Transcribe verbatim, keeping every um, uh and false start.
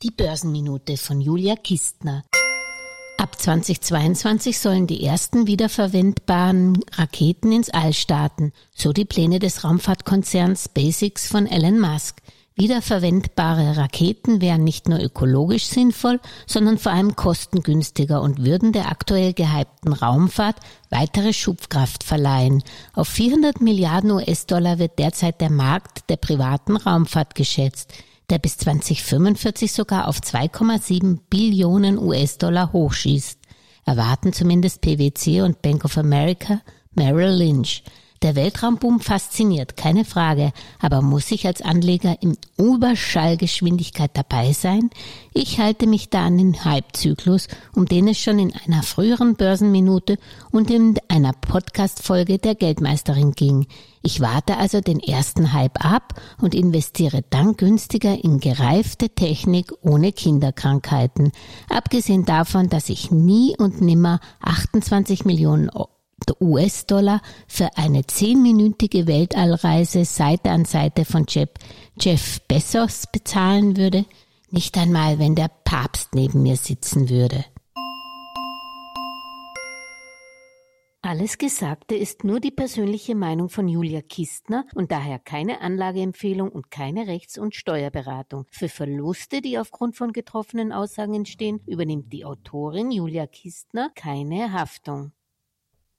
Die Börsenminute von Julia Kistner. Ab zweitausendzweiundzwanzig sollen die ersten wiederverwendbaren Raketen ins All starten, so die Pläne des Raumfahrtkonzerns SpaceX von Elon Musk. Wiederverwendbare Raketen wären nicht nur ökologisch sinnvoll, sondern vor allem kostengünstiger und würden der aktuell gehypten Raumfahrt weitere Schubkraft verleihen. Auf vierhundert Milliarden U S-Dollar wird derzeit der Markt der privaten Raumfahrt geschätzt, der bis zweitausendfünfundvierzig sogar auf zwei Komma sieben Billionen U S-Dollar hochschießt, erwarten zumindest P W C und Bank of America Merrill Lynch. Der Weltraumboom fasziniert, keine Frage, aber muss ich als Anleger in Überschallgeschwindigkeit dabei sein? Ich halte mich da an den Hype-Zyklus, um den es schon in einer früheren Börsenminute und in einer Podcast-Folge der Geldmeisterin ging. Ich warte also den ersten Hype ab und investiere dann günstiger in gereifte Technik ohne Kinderkrankheiten. Abgesehen davon, dass ich nie und nimmer achtundzwanzig Millionen U S-Dollar für eine zehnminütige Weltallreise Seite an Seite von Jeff, Jeff Bezos bezahlen würde, nicht einmal, wenn der Papst neben mir sitzen würde. Alles Gesagte ist nur die persönliche Meinung von Julia Kistner und daher keine Anlageempfehlung und keine Rechts- und Steuerberatung. Für Verluste, die aufgrund von getroffenen Aussagen entstehen, übernimmt die Autorin Julia Kistner keine Haftung.